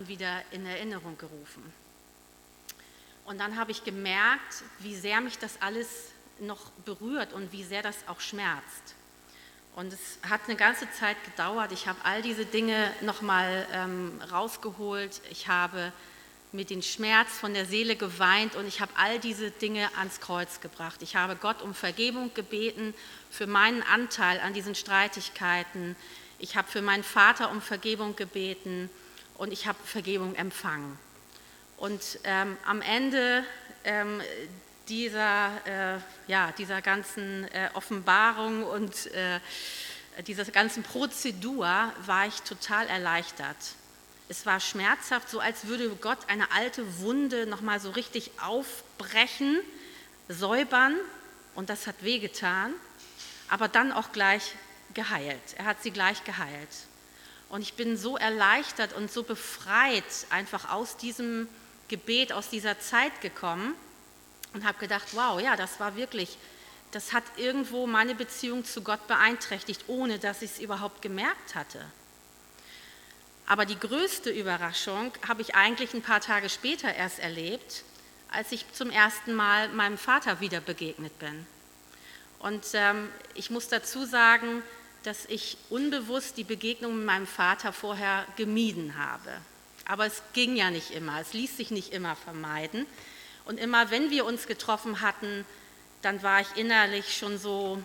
wieder in Erinnerung gerufen. Und dann habe ich gemerkt, wie sehr mich das alles noch berührt und wie sehr das auch schmerzt. Und es hat eine ganze Zeit gedauert. Ich habe all diese Dinge nochmal rausgeholt. Ich habe mir den Schmerz von der Seele geweint und ich habe all diese Dinge ans Kreuz gebracht. Ich habe Gott um Vergebung gebeten für meinen Anteil an diesen Streitigkeiten. Ich habe für meinen Vater um Vergebung gebeten und ich habe Vergebung empfangen. Und am Ende dieser ganzen Offenbarung und dieser ganzen Prozedur war ich total erleichtert. Es war schmerzhaft, so als würde Gott eine alte Wunde nochmal so richtig aufbrechen, säubern, und das hat wehgetan, aber dann auch gleich geheilt. Er hat sie gleich geheilt. Und ich bin so erleichtert und so befreit einfach aus diesem Gebet, aus dieser Zeit gekommen und habe gedacht, wow, ja, das hat irgendwo meine Beziehung zu Gott beeinträchtigt, ohne dass ich es überhaupt gemerkt hatte. Aber die größte Überraschung habe ich eigentlich ein paar Tage später erst erlebt, als ich zum ersten Mal meinem Vater wieder begegnet bin. Und ich muss dazu sagen, dass ich unbewusst die Begegnung mit meinem Vater vorher gemieden habe. Aber es ging ja nicht immer, es ließ sich nicht immer vermeiden. Und immer, wenn wir uns getroffen hatten, dann war ich innerlich schon so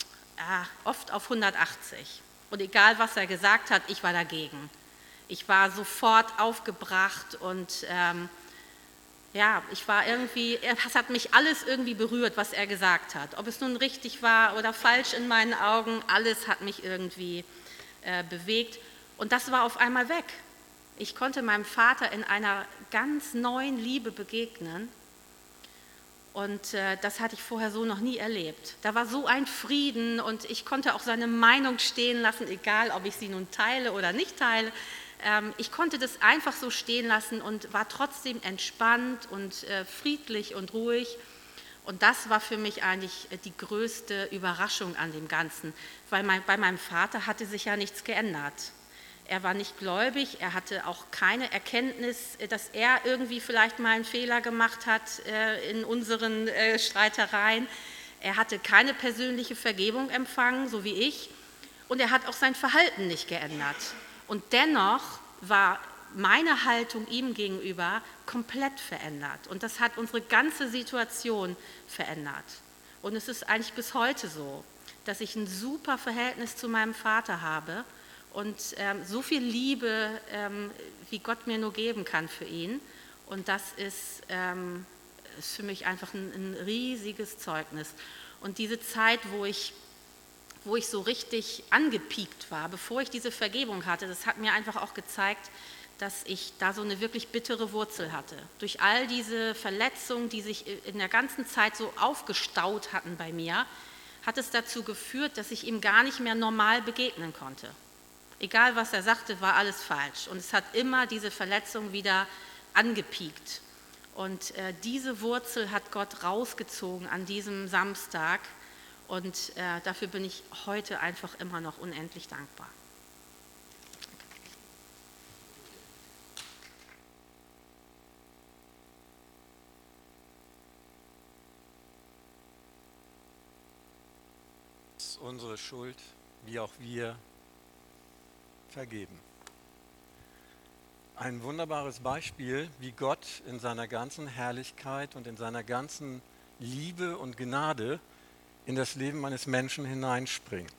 oft auf 180. Und egal, was er gesagt hat, ich war dagegen. Ich war sofort aufgebracht und ich war irgendwie, es hat mich alles irgendwie berührt, was er gesagt hat. Ob es nun richtig war oder falsch in meinen Augen, alles hat mich irgendwie bewegt. Und das war auf einmal weg. Ich konnte meinem Vater in einer ganz neuen Liebe begegnen. Und das hatte ich vorher so noch nie erlebt. Da war so ein Frieden und ich konnte auch seine Meinung stehen lassen, egal ob ich sie nun teile oder nicht teile. Ich konnte das einfach so stehen lassen und war trotzdem entspannt und friedlich und ruhig. Und das war für mich eigentlich die größte Überraschung an dem Ganzen, weil bei meinem Vater hatte sich ja nichts geändert. Er war nicht gläubig, er hatte auch keine Erkenntnis, dass er irgendwie vielleicht mal einen Fehler gemacht hat in unseren Streitereien. Er hatte keine persönliche Vergebung empfangen, so wie ich. Und er hat auch sein Verhalten nicht geändert. Und dennoch war meine Haltung ihm gegenüber komplett verändert. Und das hat unsere ganze Situation verändert. Und es ist eigentlich bis heute so, dass ich ein super Verhältnis zu meinem Vater habe und so viel Liebe, wie Gott mir nur geben kann für ihn. Und das ist für mich einfach ein riesiges Zeugnis. Und diese Zeit, wo ich so richtig angepiekt war, bevor ich diese Vergebung hatte, das hat mir einfach auch gezeigt, dass ich da so eine wirklich bittere Wurzel hatte. Durch all diese Verletzungen, die sich in der ganzen Zeit so aufgestaut hatten bei mir, hat es dazu geführt, dass ich ihm gar nicht mehr normal begegnen konnte. Egal, was er sagte, war alles falsch. Und es hat immer diese Verletzung wieder angepiekt. Und diese Wurzel hat Gott rausgezogen an diesem Samstag. Und dafür bin ich heute einfach immer noch unendlich dankbar. Unsere Schuld, wie auch wir, vergeben. Ein wunderbares Beispiel, wie Gott in seiner ganzen Herrlichkeit und in seiner ganzen Liebe und Gnade in das Leben eines Menschen hineinspringt.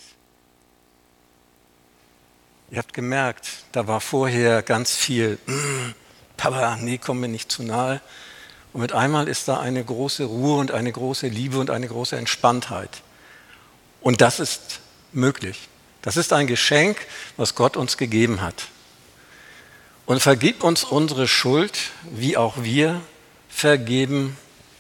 Ihr habt gemerkt, da war vorher ganz viel, Papa, nee, komm mir nicht zu nahe. Und mit einmal ist da eine große Ruhe und eine große Liebe und eine große Entspanntheit. Und das ist möglich. Das ist ein Geschenk, was Gott uns gegeben hat. Und vergib uns unsere Schuld, wie auch wir vergeben.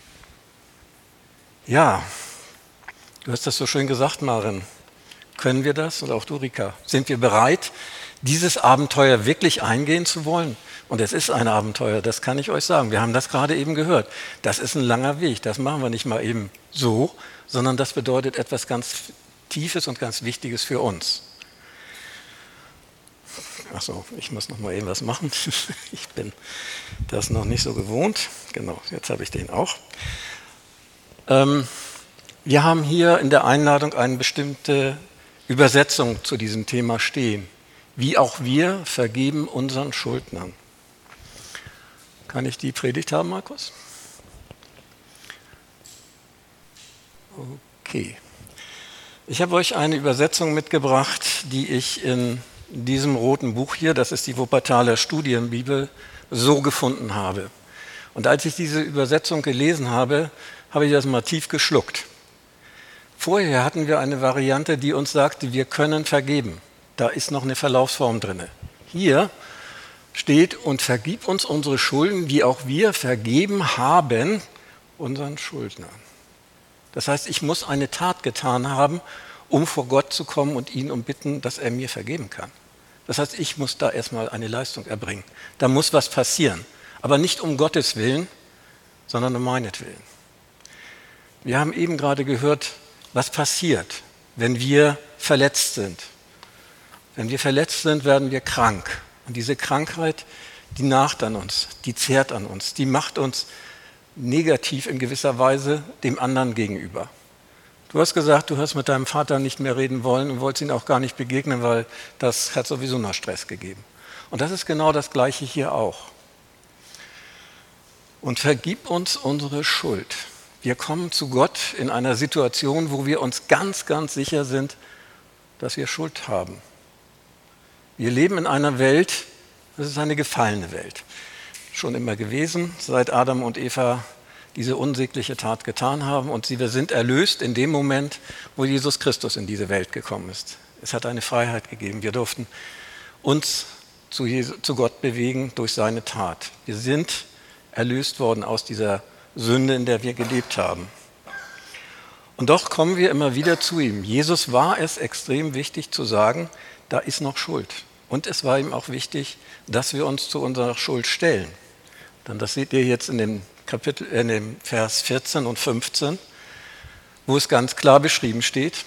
Ja, du hast das so schön gesagt, Maren. Können wir das? Und auch du, Rika. Sind wir bereit, dieses Abenteuer wirklich eingehen zu wollen? Und es ist ein Abenteuer, das kann ich euch sagen. Wir haben das gerade eben gehört. Das ist ein langer Weg. Das machen wir nicht mal eben so, sondern das bedeutet etwas ganz Tiefes und ganz Wichtiges für uns. Achso, ich muss noch mal eben was machen. Ich bin das noch nicht so gewohnt. Genau, jetzt habe ich den auch. Wir haben hier in der Einladung eine bestimmte Übersetzung zu diesem Thema stehen. Wie auch wir vergeben unseren Schuldnern. Kann ich die Predigt haben, Markus? Okay. Ich habe euch eine Übersetzung mitgebracht, die ich in diesem roten Buch hier, das ist die Wuppertaler Studienbibel, so gefunden habe. Und als ich diese Übersetzung gelesen habe, habe ich das mal tief geschluckt. Vorher hatten wir eine Variante, die uns sagte, wir können vergeben. Da ist noch eine Verlaufsform drin. Hier steht, und vergib uns unsere Schulden, wie auch wir vergeben haben unseren Schuldnern. Das heißt, ich muss eine Tat getan haben, um vor Gott zu kommen und ihn um bitten, dass er mir vergeben kann. Das heißt, ich muss da erstmal eine Leistung erbringen. Da muss was passieren. Aber nicht um Gottes Willen, sondern um meinetwillen. Wir haben eben gerade gehört, was passiert, wenn wir verletzt sind. Wenn wir verletzt sind, werden wir krank. Und diese Krankheit, die naht an uns, die zehrt an uns, die macht uns negativ in gewisser Weise dem anderen gegenüber. Du hast gesagt, du hast mit deinem Vater nicht mehr reden wollen und wolltest ihn auch gar nicht begegnen, weil das hat sowieso noch Stress gegeben. Und das ist genau das Gleiche hier auch. Und vergib uns unsere Schuld. Wir kommen zu Gott in einer Situation, wo wir uns ganz, ganz sicher sind, dass wir Schuld haben. Wir leben in einer Welt, das ist eine gefallene Welt. Schon immer gewesen, seit Adam und Eva diese unsägliche Tat getan haben. Und wir sind erlöst in dem Moment, wo Jesus Christus in diese Welt gekommen ist. Es hat eine Freiheit gegeben. Wir durften uns zu Gott bewegen durch seine Tat. Wir sind erlöst worden aus dieser Sünde, in der wir gelebt haben. Und doch kommen wir immer wieder zu ihm. Jesus war es extrem wichtig zu sagen, da ist noch Schuld. Und es war ihm auch wichtig, dass wir uns zu unserer Schuld stellen. Denn das seht ihr jetzt in dem Vers 14 und 15, wo es ganz klar beschrieben steht,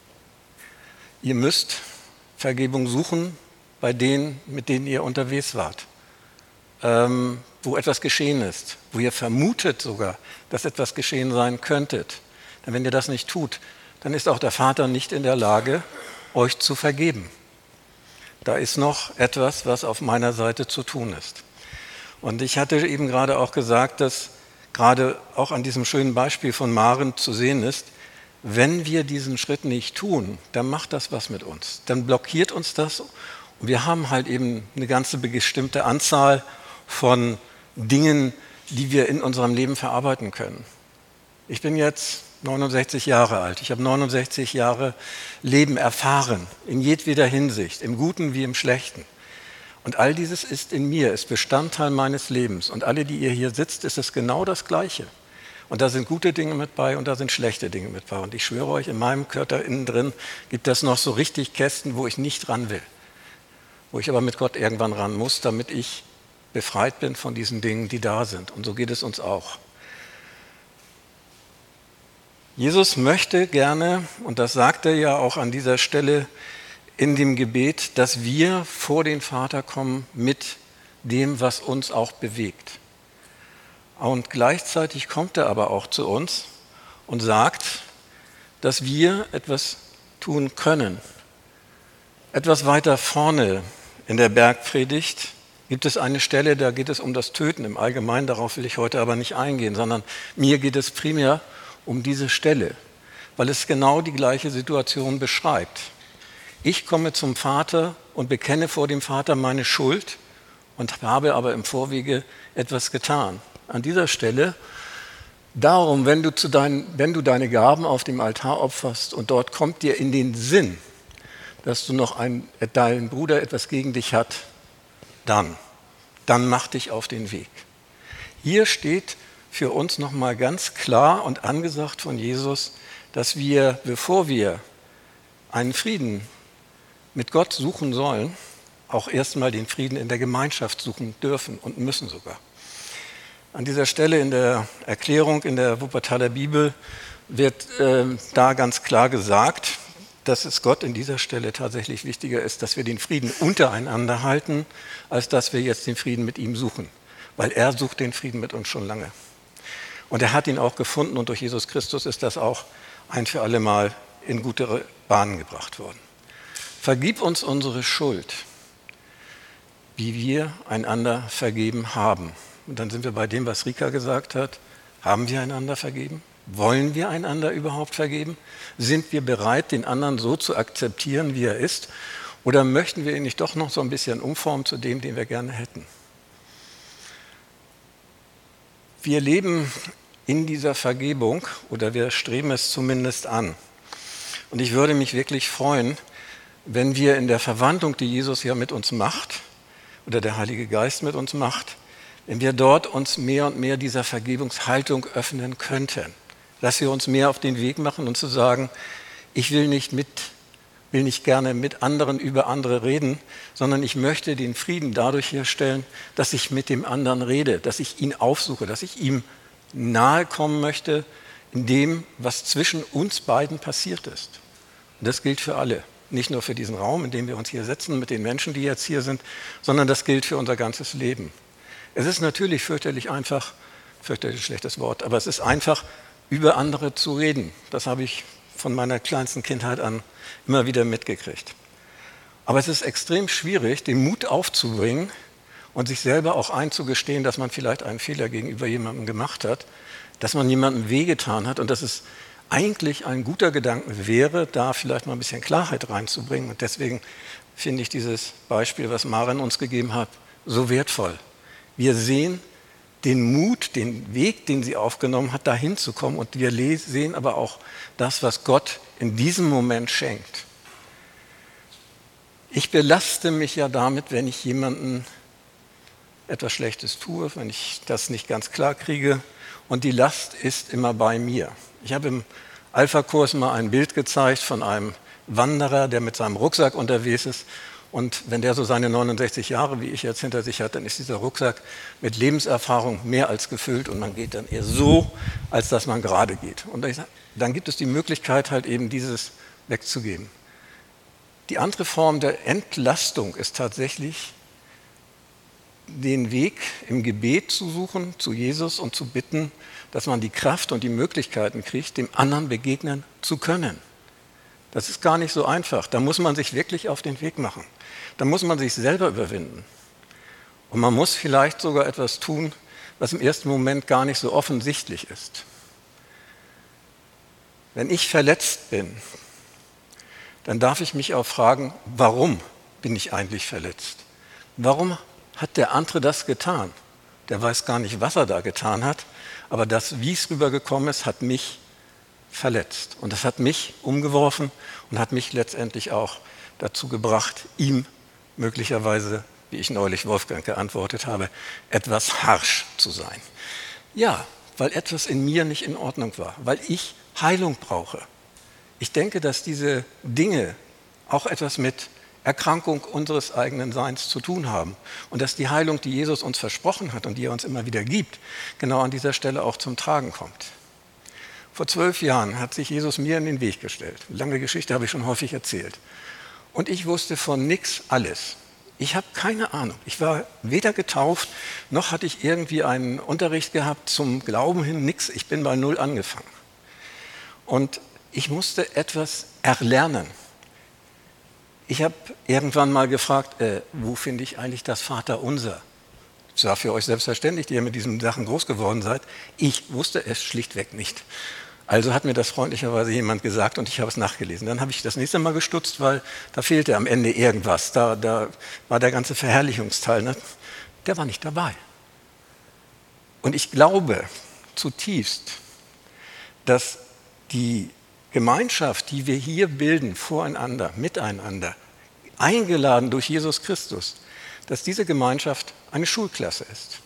ihr müsst Vergebung suchen bei denen, mit denen ihr unterwegs wart, wo etwas geschehen ist, wo ihr vermutet sogar, dass etwas geschehen sein könnte. Denn wenn ihr das nicht tut, dann ist auch der Vater nicht in der Lage, euch zu vergeben. Da ist noch etwas, was auf meiner Seite zu tun ist. Und ich hatte eben gerade auch gesagt, dass gerade auch an diesem schönen Beispiel von Maren zu sehen ist, wenn wir diesen Schritt nicht tun, dann macht das was mit uns. Dann blockiert uns das. Und wir haben halt eben eine ganze bestimmte Anzahl von Dingen, die wir in unserem Leben verarbeiten können. Ich bin jetzt 69 Jahre alt. Ich habe 69 Jahre Leben erfahren, in jedweder Hinsicht, im Guten wie im Schlechten. Und all dieses ist in mir, ist Bestandteil meines Lebens. Und alle, die ihr hier sitzt, ist es genau das Gleiche. Und da sind gute Dinge mit bei und da sind schlechte Dinge mit bei. Und ich schwöre euch, in meinem Körper innen drin gibt es noch so richtig Kästen, wo ich nicht ran will. Wo ich aber mit Gott irgendwann ran muss, damit ich befreit bin von diesen Dingen, die da sind. Und so geht es uns auch. Jesus möchte gerne, und das sagt er ja auch an dieser Stelle in dem Gebet, dass wir vor den Vater kommen mit dem, was uns auch bewegt. Und gleichzeitig kommt er aber auch zu uns und sagt, dass wir etwas tun können. Etwas weiter vorne in der Bergpredigt gibt es eine Stelle, da geht es um das Töten im Allgemeinen, darauf will ich heute aber nicht eingehen, sondern mir geht es primär um diese Stelle, weil es genau die gleiche Situation beschreibt. Ich komme zum Vater und bekenne vor dem Vater meine Schuld und habe aber im Vorwege etwas getan. An dieser Stelle, darum, wenn du deine Gaben auf dem Altar opferst und dort kommt dir in den Sinn, dass du noch dein Bruder etwas gegen dich hat, dann mach dich auf den Weg. Hier steht für uns nochmal ganz klar und angesagt von Jesus, dass wir, bevor wir einen Frieden mit Gott suchen sollen, auch erstmal den Frieden in der Gemeinschaft suchen dürfen und müssen sogar. An dieser Stelle in der Erklärung in der Wuppertaler Bibel wird da ganz klar gesagt, dass es Gott in dieser Stelle tatsächlich wichtiger ist, dass wir den Frieden untereinander halten, als dass wir jetzt den Frieden mit ihm suchen. Weil er sucht den Frieden mit uns schon lange. Und er hat ihn auch gefunden und durch Jesus Christus ist das auch ein für alle Mal in gute Bahnen gebracht worden. Vergib uns unsere Schuld, wie wir einander vergeben haben. Und dann sind wir bei dem, was Rika gesagt hat. Haben wir einander vergeben? Wollen wir einander überhaupt vergeben? Sind wir bereit, den anderen so zu akzeptieren, wie er ist? Oder möchten wir ihn nicht doch noch so ein bisschen umformen zu dem, den wir gerne hätten? Wir leben in dieser Vergebung oder wir streben es zumindest an. Und ich würde mich wirklich freuen, wenn wir in der Verwandlung, die Jesus ja mit uns macht, oder der Heilige Geist mit uns macht, wenn wir dort uns mehr und mehr dieser Vergebungshaltung öffnen könnten. Dass wir uns mehr auf den Weg machen und zu sagen, ich will nicht gerne mit anderen über andere reden, sondern ich möchte den Frieden dadurch herstellen, dass ich mit dem anderen rede, dass ich ihn aufsuche, dass ich ihm nahe kommen möchte in dem, was zwischen uns beiden passiert ist. Und das gilt für alle. Nicht nur für diesen Raum, in dem wir uns hier setzen, mit den Menschen, die jetzt hier sind, sondern das gilt für unser ganzes Leben. Es ist natürlich fürchterlich einfach, fürchterlich schlechtes Wort, aber es ist einfach, über andere zu reden. Das habe ich von meiner kleinsten Kindheit an immer wieder mitgekriegt. Aber es ist extrem schwierig, den Mut aufzubringen und sich selber auch einzugestehen, dass man vielleicht einen Fehler gegenüber jemandem gemacht hat, dass man jemandem wehgetan hat und dass es eigentlich ein guter Gedanke wäre, da vielleicht mal ein bisschen Klarheit reinzubringen. Und deswegen finde ich dieses Beispiel, was Maren uns gegeben hat, so wertvoll. Wir sehen den Mut, den Weg, den sie aufgenommen hat, dahin zu kommen. Und wir sehen aber auch das, was Gott in diesem Moment schenkt. Ich belaste mich ja damit, wenn ich jemandem etwas Schlechtes tue, wenn ich das nicht ganz klar kriege. Und die Last ist immer bei mir. Ich habe im Alpha-Kurs mal ein Bild gezeigt von einem Wanderer, der mit seinem Rucksack unterwegs ist. Und wenn der so seine 69 Jahre, wie ich jetzt hinter sich hat, dann ist dieser Rucksack mit Lebenserfahrung mehr als gefüllt und man geht dann eher so, als dass man gerade geht. Und dann gibt es die Möglichkeit, halt eben dieses wegzugeben. Die andere Form der Entlastung ist tatsächlich, den Weg im Gebet zu suchen, zu Jesus und zu bitten, dass man die Kraft und die Möglichkeiten kriegt, dem anderen begegnen zu können. Das ist gar nicht so einfach. Da muss man sich wirklich auf den Weg machen. Da muss man sich selber überwinden. Und man muss vielleicht sogar etwas tun, was im ersten Moment gar nicht so offensichtlich ist. Wenn ich verletzt bin, dann darf ich mich auch fragen, warum bin ich eigentlich verletzt? Warum hat der andere das getan? Der weiß gar nicht, was er da getan hat, aber das, wie es rübergekommen ist, hat mich verletzt. Und das hat mich umgeworfen und hat mich letztendlich auch dazu gebracht, ihm möglicherweise, wie ich neulich Wolfgang geantwortet habe, etwas harsch zu sein. Ja, weil etwas in mir nicht in Ordnung war, weil ich Heilung brauche. Ich denke, dass diese Dinge auch etwas mit Erkrankung unseres eigenen Seins zu tun haben und dass die Heilung, die Jesus uns versprochen hat und die er uns immer wieder gibt, genau an dieser Stelle auch zum Tragen kommt. Vor 12 Jahren hat sich Jesus mir in den Weg gestellt. Lange Geschichte habe ich schon häufig erzählt. Und ich wusste von nichts alles. Ich habe keine Ahnung. Ich war weder getauft, noch hatte ich irgendwie einen Unterricht gehabt zum Glauben hin, nichts. Ich bin bei Null angefangen. Und ich musste etwas erlernen. Ich habe irgendwann mal gefragt, wo finde ich eigentlich das Vaterunser? Das war für euch selbstverständlich, die ihr mit diesen Sachen groß geworden seid. Ich wusste es schlichtweg nicht. Also hat mir das freundlicherweise jemand gesagt und ich habe es nachgelesen. Dann habe ich das nächste Mal gestutzt, weil da fehlte am Ende irgendwas. Da war der ganze Verherrlichungsteil, ne? Der war nicht dabei. Und ich glaube zutiefst, dass die Gemeinschaft, die wir hier bilden, voreinander, miteinander, eingeladen durch Jesus Christus, dass diese Gemeinschaft eine Schulklasse ist.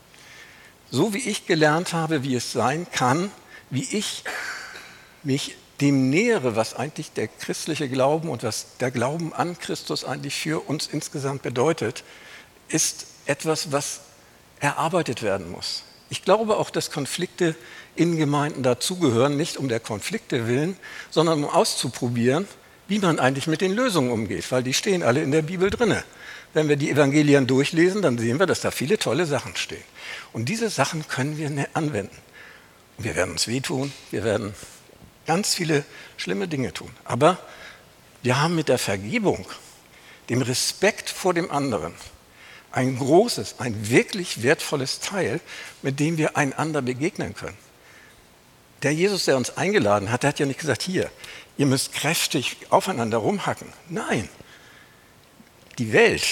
So wie ich gelernt habe, wie es sein kann, wie ich mich dem nähere, was eigentlich der christliche Glauben und was der Glauben an Christus eigentlich für uns insgesamt bedeutet, ist etwas, was erarbeitet werden muss. Ich glaube auch, dass Konflikte in Gemeinden dazugehören, nicht um der Konflikte willen, sondern um auszuprobieren, wie man eigentlich mit den Lösungen umgeht, weil die stehen alle in der Bibel drinne. Wenn wir die Evangelien durchlesen, dann sehen wir, dass da viele tolle Sachen stehen. Und diese Sachen können wir anwenden. Und wir werden uns wehtun, wir werden ganz viele schlimme Dinge tun. Aber wir haben mit der Vergebung, dem Respekt vor dem anderen, ein großes, ein wirklich wertvolles Teil, mit dem wir einander begegnen können. Der Jesus, der uns eingeladen hat, der hat ja nicht gesagt, hier, ihr müsst kräftig aufeinander rumhacken. Nein, die Welt,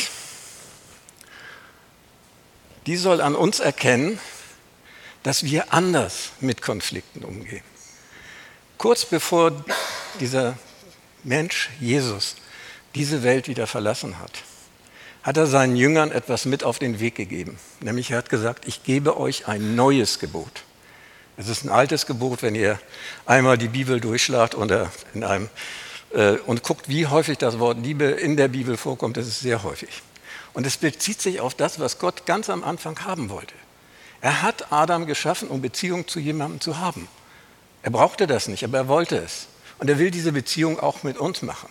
die soll an uns erkennen, dass wir anders mit Konflikten umgehen. Kurz bevor dieser Mensch, Jesus, diese Welt wieder verlassen hat, hat er seinen Jüngern etwas mit auf den Weg gegeben. Nämlich er hat gesagt, ich gebe euch ein neues Gebot. Es ist ein altes Gebot, wenn ihr einmal die Bibel durchschlagt und guckt, wie häufig das Wort Liebe in der Bibel vorkommt, das ist sehr häufig. Und es bezieht sich auf das, was Gott ganz am Anfang haben wollte. Er hat Adam geschaffen, um Beziehung zu jemandem zu haben. Er brauchte das nicht, aber er wollte es. Und er will diese Beziehung auch mit uns machen.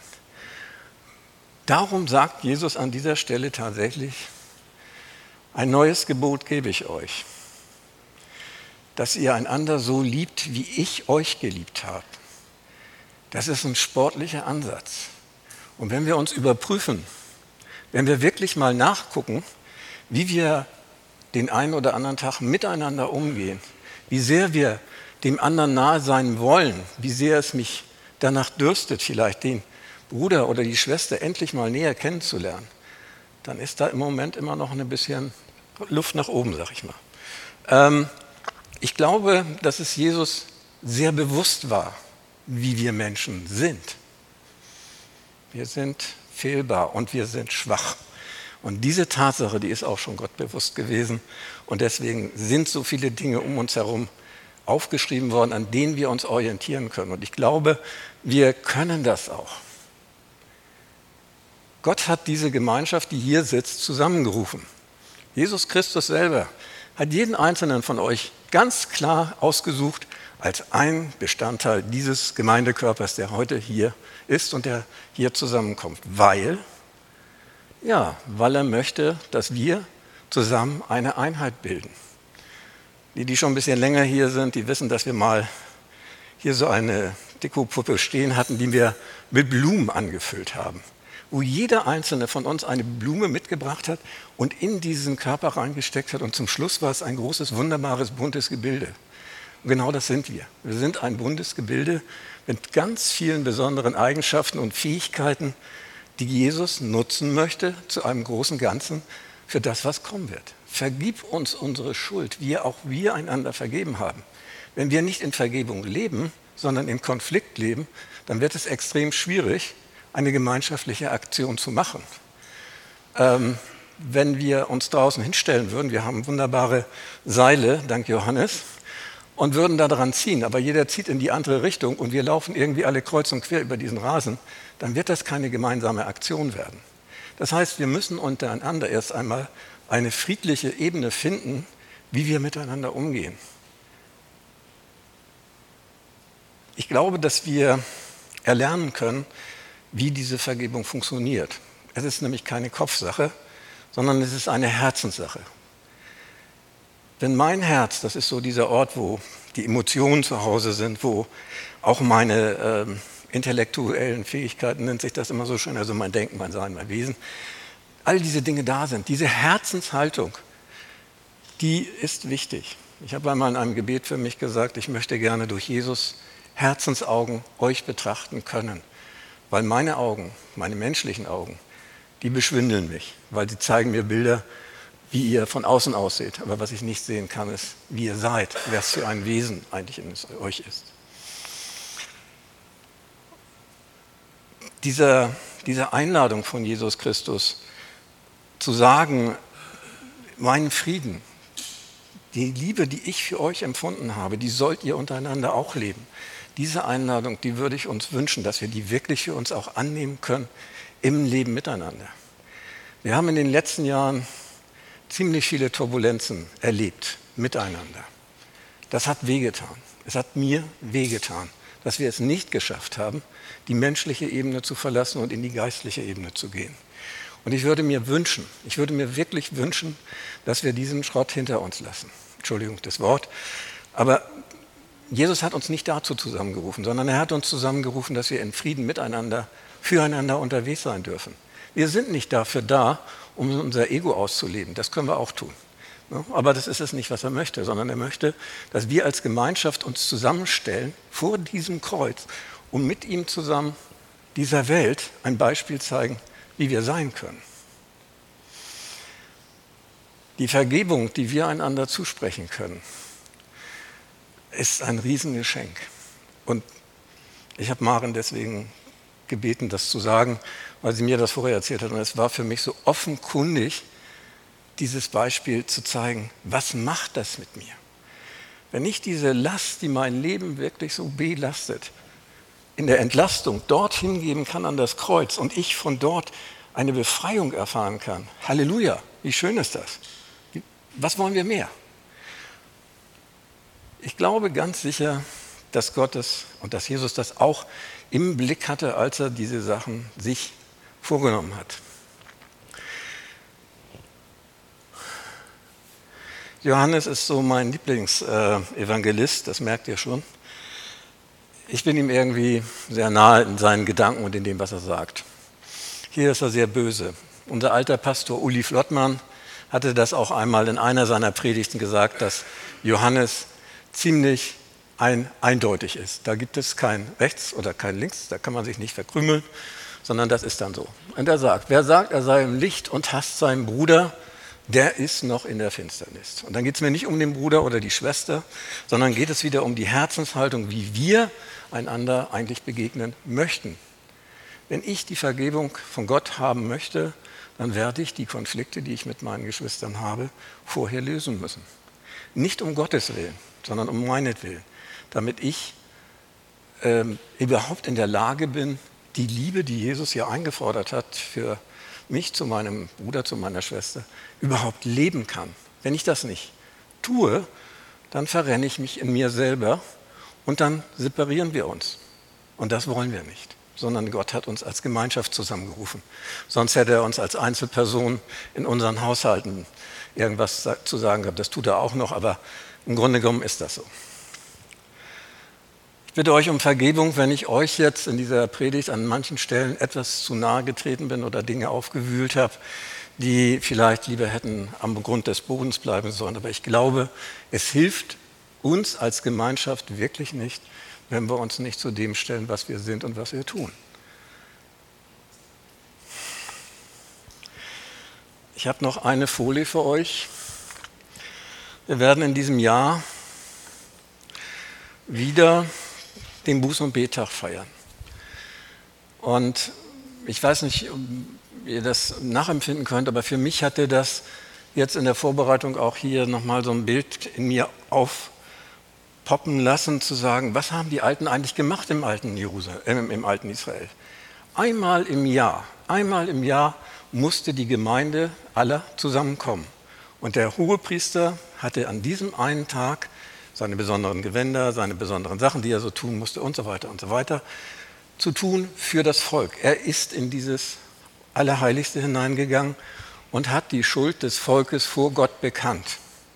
Darum sagt Jesus an dieser Stelle tatsächlich, ein neues Gebot gebe ich euch, dass ihr einander so liebt, wie ich euch geliebt habe. Das ist ein sportlicher Ansatz. Und wenn wir uns überprüfen, wenn wir wirklich mal nachgucken, wie wir den einen oder anderen Tag miteinander umgehen, wie sehr wir dem anderen nahe sein wollen, wie sehr es mich danach dürstet, vielleicht den Bruder oder die Schwester endlich mal näher kennenzulernen, dann ist da im Moment immer noch ein bisschen Luft nach oben, sag ich mal. Ich glaube, dass es Jesus sehr bewusst war, wie wir Menschen sind. Wir sind fehlbar und wir sind schwach. Und diese Tatsache, die ist auch schon Gott bewusst gewesen. Und deswegen sind so viele Dinge um uns herum aufgeschrieben worden, an denen wir uns orientieren können. Und ich glaube, wir können das auch. Gott hat diese Gemeinschaft, die hier sitzt, zusammengerufen. Jesus Christus selber hat jeden einzelnen von euch ganz klar ausgesucht als ein Bestandteil dieses Gemeindekörpers, der heute hier ist und der hier zusammenkommt. Weil er möchte, dass wir zusammen eine Einheit bilden. Die schon ein bisschen länger hier sind, die wissen, dass wir mal hier so eine Dekopuppe stehen hatten, die wir mit Blumen angefüllt haben. Wo jeder einzelne von uns eine Blume mitgebracht hat und in diesen Körper reingesteckt hat. Und zum Schluss war es ein großes, wunderbares, buntes Gebilde. Und genau das sind wir. Wir sind ein buntes Gebilde mit ganz vielen besonderen Eigenschaften und Fähigkeiten, die Jesus nutzen möchte zu einem großen Ganzen für das, was kommen wird. Vergib uns unsere Schuld, wie auch wir einander vergeben haben. Wenn wir nicht in Vergebung leben, sondern im Konflikt leben, dann wird es extrem schwierig, eine gemeinschaftliche Aktion zu machen. Wenn wir uns draußen hinstellen würden, wir haben wunderbare Seile, dank Johannes, und würden da dran ziehen, aber jeder zieht in die andere Richtung und wir laufen irgendwie alle kreuz und quer über diesen Rasen, dann wird das keine gemeinsame Aktion werden. Das heißt, wir müssen untereinander erst einmal eine friedliche Ebene finden, wie wir miteinander umgehen. Ich glaube, dass wir erlernen können, wie diese Vergebung funktioniert. Es ist nämlich keine Kopfsache, sondern es ist eine Herzenssache. Wenn mein Herz, das ist so dieser Ort, wo die Emotionen zu Hause sind, wo auch meine intellektuellen Fähigkeiten, nennt sich das immer so schön, also mein Denken, mein Sein, mein Wesen, all diese Dinge da sind, diese Herzenshaltung, die ist wichtig. Ich habe einmal in einem Gebet für mich gesagt, ich möchte gerne durch Jesus Herzensaugen euch betrachten können, weil meine Augen, meine menschlichen Augen, die beschwindeln mich, weil sie zeigen mir Bilder, wie ihr von außen aussieht. Aber was ich nicht sehen kann, ist, wie ihr seid, was für ein Wesen eigentlich in euch ist. Diese Einladung von Jesus Christus, zu sagen, meinen Frieden, die Liebe, die ich für euch empfunden habe, die sollt ihr untereinander auch leben. Diese Einladung, die würde ich uns wünschen, dass wir die wirklich für uns auch annehmen können im Leben miteinander. Wir haben in den letzten Jahren ziemlich viele Turbulenzen erlebt miteinander. Das hat wehgetan. Es hat mir wehgetan, dass wir es nicht geschafft haben, die menschliche Ebene zu verlassen und in die geistliche Ebene zu gehen. Und ich würde mir wirklich wünschen, dass wir diesen Schrott hinter uns lassen. Entschuldigung das Wort. Aber Jesus hat uns nicht dazu zusammengerufen, sondern er hat uns zusammengerufen, dass wir in Frieden miteinander, füreinander unterwegs sein dürfen. Wir sind nicht dafür da, um unser Ego auszuleben. Das können wir auch tun. Aber das ist es nicht, was er möchte, sondern er möchte, dass wir als Gemeinschaft uns zusammenstellen vor diesem Kreuz, um mit ihm zusammen dieser Welt ein Beispiel zeigen, wie wir sein können. Die Vergebung, die wir einander zusprechen können, ist ein Riesengeschenk. Und ich habe Maren deswegen gebeten, das zu sagen, weil sie mir das vorher erzählt hat. Und es war für mich so offenkundig, dieses Beispiel zu zeigen, was macht das mit mir? Wenn ich diese Last, die mein Leben wirklich so belastet, in der Entlastung dorthin geben kann an das Kreuz und ich von dort eine Befreiung erfahren kann. Halleluja, wie schön ist das? Was wollen wir mehr? Ich glaube ganz sicher, dass Gott es und dass Jesus das auch im Blick hatte, als er diese Sachen sich vorgenommen hat. Johannes ist so mein Lieblingsevangelist, das merkt ihr schon. Ich bin ihm irgendwie sehr nahe in seinen Gedanken und in dem, was er sagt. Hier ist er sehr böse. Unser alter Pastor Uli Flottmann hatte das auch einmal in einer seiner Predigten gesagt, dass Johannes ziemlich eindeutig ist. Da gibt es kein Rechts oder kein Links, da kann man sich nicht verkrümeln, sondern das ist dann so. Und er sagt, wer sagt, er sei im Licht und hasst seinen Bruder, der ist noch in der Finsternis. Und dann geht es mir nicht um den Bruder oder die Schwester, sondern geht es wieder um die Herzenshaltung, wie wir einander eigentlich begegnen möchten. Wenn ich die Vergebung von Gott haben möchte, dann werde ich die Konflikte, die ich mit meinen Geschwistern habe, vorher lösen müssen. Nicht um Gottes Willen, sondern um meinetwillen, damit ich überhaupt in der Lage bin, die Liebe, die Jesus ja eingefordert hat für mich zu meinem Bruder, zu meiner Schwester, überhaupt leben kann. Wenn ich das nicht tue, dann verrenne ich mich in mir selber und dann separieren wir uns. Und das wollen wir nicht, sondern Gott hat uns als Gemeinschaft zusammengerufen. Sonst hätte er uns als Einzelperson in unseren Haushalten irgendwas zu sagen gehabt. Das tut er auch noch, aber im Grunde genommen ist das so. Ich bitte euch um Vergebung, wenn ich euch jetzt in dieser Predigt an manchen Stellen etwas zu nahe getreten bin oder Dinge aufgewühlt habe, die vielleicht lieber hätten am Grund des Bodens bleiben sollen. Aber ich glaube, es hilft uns als Gemeinschaft wirklich nicht, wenn wir uns nicht zu dem stellen, was wir sind und was wir tun. Ich habe noch eine Folie für euch. Wir werden in diesem Jahr wieder den Buß- und Bettag feiern. Und ich weiß nicht, ob ihr das nachempfinden könnt, aber für mich hatte das jetzt in der Vorbereitung auch hier nochmal so ein Bild in mir aufpoppen lassen, zu sagen, was haben die Alten eigentlich gemacht im alten Israel? Einmal im Jahr musste die Gemeinde aller zusammenkommen. Und der Hohepriester hatte an diesem einen Tag seine besonderen Gewänder, seine besonderen Sachen, die er so tun musste und so weiter, zu tun für das Volk. Er ist in dieses Allerheiligste hineingegangen und hat die Schuld des Volkes vor Gott bekannt.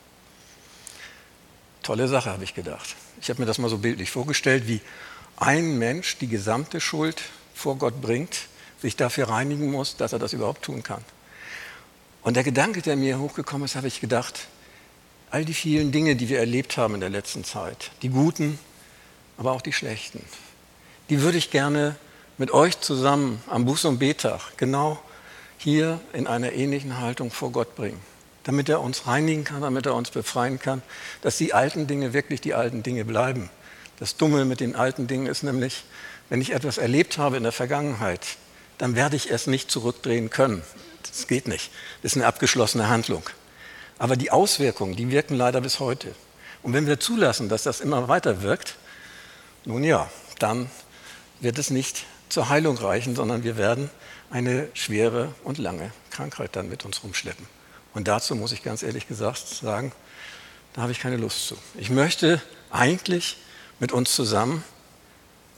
Tolle Sache, habe ich gedacht. Ich habe mir das mal so bildlich vorgestellt, wie ein Mensch die gesamte Schuld vor Gott bringt, sich dafür reinigen muss, dass er das überhaupt tun kann. Und der Gedanke, der mir hochgekommen ist, habe ich gedacht, all die vielen Dinge, die wir erlebt haben in der letzten Zeit, die guten, aber auch die schlechten, die würde ich gerne mit euch zusammen am Buß- und Bettag genau hier in einer ähnlichen Haltung vor Gott bringen, damit er uns reinigen kann, damit er uns befreien kann, dass die alten Dinge wirklich die alten Dinge bleiben. Das Dumme mit den alten Dingen ist nämlich, wenn ich etwas erlebt habe in der Vergangenheit, dann werde ich es nicht zurückdrehen können. Das geht nicht. Das ist eine abgeschlossene Handlung. Aber die Auswirkungen, die wirken leider bis heute. Und wenn wir zulassen, dass das immer weiter wirkt, nun ja, dann wird es nicht zur Heilung reichen, sondern wir werden eine schwere und lange Krankheit dann mit uns rumschleppen. Und dazu muss ich ganz ehrlich gesagt sagen, da habe ich keine Lust zu. Ich möchte eigentlich mit uns zusammen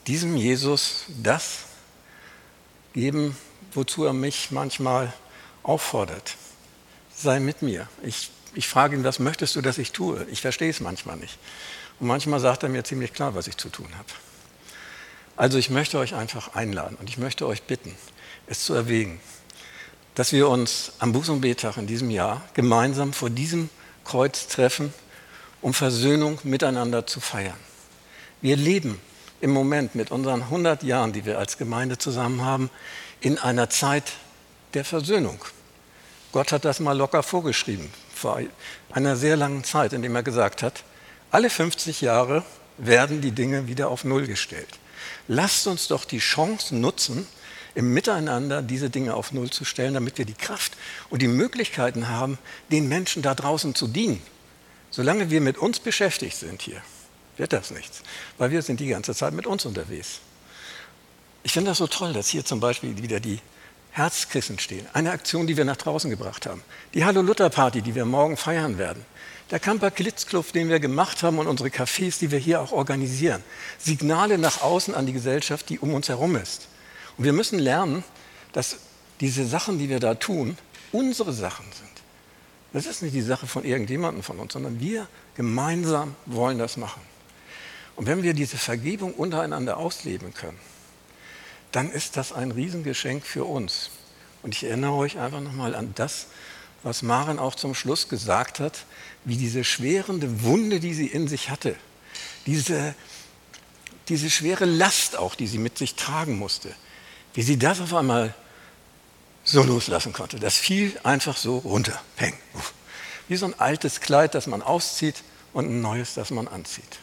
diesem Jesus das geben, wozu er mich manchmal auffordert. Sei mit mir. Ich frage ihn, was möchtest du, dass ich tue? Ich verstehe es manchmal nicht. Und manchmal sagt er mir ziemlich klar, was ich zu tun habe. Also ich möchte euch einfach einladen und ich möchte euch bitten, es zu erwägen, dass wir uns am Buß- und Bettag in diesem Jahr gemeinsam vor diesem Kreuz treffen, um Versöhnung miteinander zu feiern. Wir leben im Moment mit unseren 100 Jahren, die wir als Gemeinde zusammen haben, in einer Zeit der Versöhnung. Gott hat das mal locker vorgeschrieben, vor einer sehr langen Zeit, indem er gesagt hat, alle 50 Jahre werden die Dinge wieder auf Null gestellt. Lasst uns doch die Chance nutzen, im Miteinander diese Dinge auf Null zu stellen, damit wir die Kraft und die Möglichkeiten haben, den Menschen da draußen zu dienen. Solange wir mit uns beschäftigt sind hier, wird das nichts, weil wir sind die ganze Zeit mit uns unterwegs. Ich finde das so toll, dass hier zum Beispiel wieder die Herzkissen stehen. Eine Aktion, die wir nach draußen gebracht haben. Die Hallo-Luther-Party, die wir morgen feiern werden. Der Camper-Klitz-Club, den wir gemacht haben und unsere Cafés, die wir hier auch organisieren. Signale nach außen an die Gesellschaft, die um uns herum ist. Und wir müssen lernen, dass diese Sachen, die wir da tun, unsere Sachen sind. Das ist nicht die Sache von irgendjemandem von uns, sondern wir gemeinsam wollen das machen. Und wenn wir diese Vergebung untereinander ausleben können, dann ist das ein Riesengeschenk für uns. Und ich erinnere euch einfach nochmal an das, was Maren auch zum Schluss gesagt hat, wie diese schwerende Wunde, die sie in sich hatte, diese schwere Last auch, die sie mit sich tragen musste, wie sie das auf einmal so loslassen konnte. Das fiel einfach so runter, peng, wie so ein altes Kleid, das man auszieht und ein neues, das man anzieht.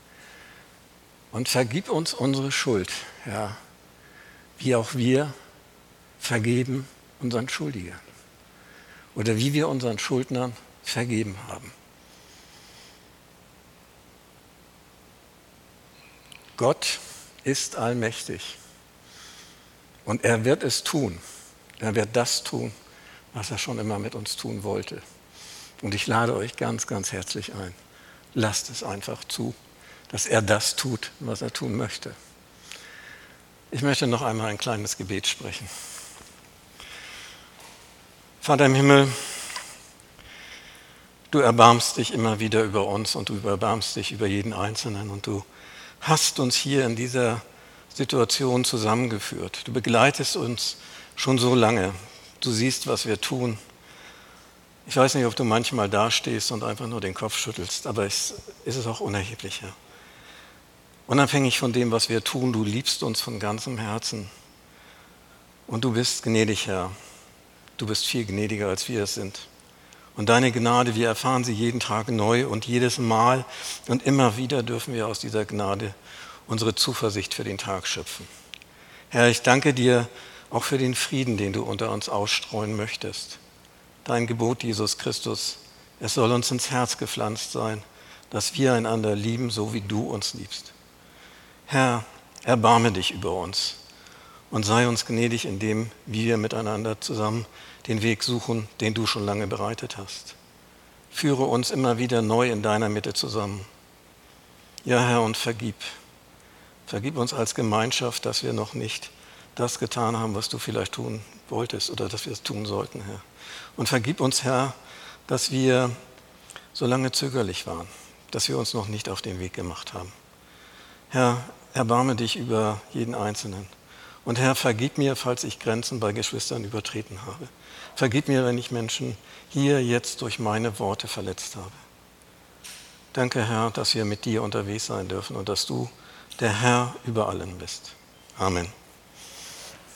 Und vergib uns unsere Schuld, ja, wie auch wir vergeben unseren Schuldigern oder wie wir unseren Schuldnern vergeben haben. Gott ist allmächtig und er wird es tun. Er wird das tun, was er schon immer mit uns tun wollte. Und ich lade euch ganz, ganz herzlich ein. Lasst es einfach zu, dass er das tut, was er tun möchte. Ich möchte noch einmal ein kleines Gebet sprechen. Vater im Himmel, du erbarmst dich immer wieder über uns und du erbarmst dich über jeden Einzelnen und du hast uns hier in dieser Situation zusammengeführt. Du begleitest uns schon so lange. Du siehst, was wir tun. Ich weiß nicht, ob du manchmal dastehst und einfach nur den Kopf schüttelst, aber es ist auch unerheblich, Herr. Unabhängig von dem, was wir tun, du liebst uns von ganzem Herzen. Und du bist gnädig, Herr. Du bist viel gnädiger, als wir es sind. Und deine Gnade, wir erfahren sie jeden Tag neu und jedes Mal und immer wieder dürfen wir aus dieser Gnade unsere Zuversicht für den Tag schöpfen. Herr, ich danke dir auch für den Frieden, den du unter uns ausstreuen möchtest. Dein Gebot, Jesus Christus, es soll uns ins Herz gepflanzt sein, dass wir einander lieben, so wie du uns liebst. Herr, erbarme dich über uns und sei uns gnädig in dem, wie wir miteinander zusammen den Weg suchen, den du schon lange bereitet hast. Führe uns immer wieder neu in deiner Mitte zusammen. Ja, Herr, und vergib. Vergib uns als Gemeinschaft, dass wir noch nicht das getan haben, was du vielleicht tun wolltest oder dass wir es tun sollten, Herr. Und vergib uns, Herr, dass wir so lange zögerlich waren, dass wir uns noch nicht auf den Weg gemacht haben. Herr, erbarme dich über jeden Einzelnen. Und Herr, vergib mir, falls ich Grenzen bei Geschwistern übertreten habe. Vergib mir, wenn ich Menschen hier jetzt durch meine Worte verletzt habe. Danke, Herr, dass wir mit dir unterwegs sein dürfen und dass du der Herr über allem bist. Amen.